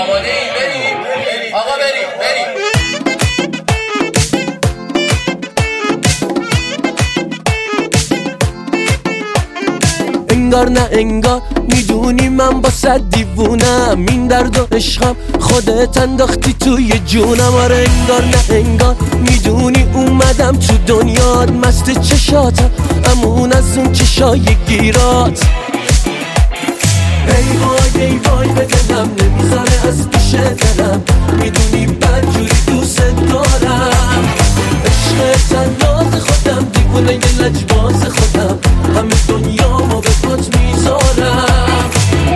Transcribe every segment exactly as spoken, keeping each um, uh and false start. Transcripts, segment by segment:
آماده ای؟ بریم آقا، بریم بریم. انگار نه انگار میدونی من با صد دیوونم، این درد و عشقم خودت انداختی توی جونم. آره انگار نه انگار میدونی اومدم تو دنیات، مست چشاتم امون از اون چشای گیرات. ای وای ای وای به دلم نمیذاره از پیش دلم، میدونی بدجوری دوست دارم. عشق تناز خودم، دیوونه یه لجباز خودم، همه دنیا ما به پات میذارم.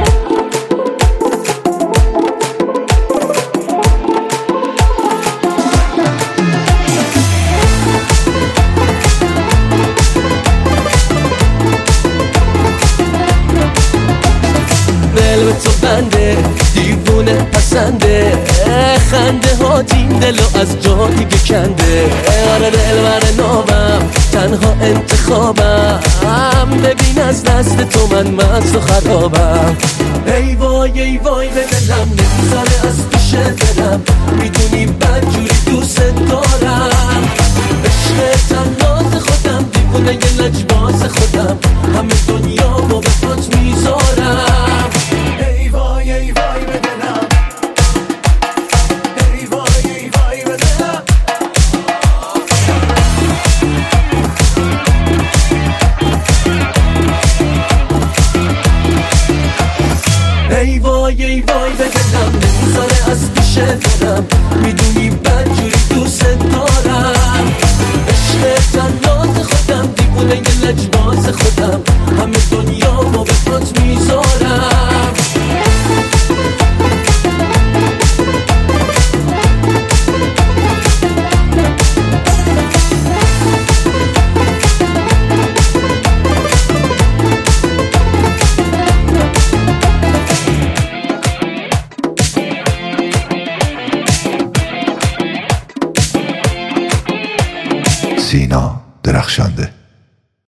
دل به تو بنده، دیوونه پسنده، خنده ها این دلو از جا دیگه کنده. آره دل بر نابم، تنها انتخابم، ببین از دست تو من مست و خرابم. ای وای ای وای به دلم نمیذاره از پیش دلم، میدونی بدجوری دوست دارم. عشق تناز خودم، دیوونه یه لجباز خودم، همه دنیا با به پات میذارم. ای وای ای وای به دلم، ای وای ای وای به دلم. ای وای ای وای به دلم نمیذاره از پیش دلم، میدونی بدجوری دوست دارم. عشق تناز خودم، دیوونه یه لجباز خودم، همه دنیا با به پات میذارم. سینا درخشانده.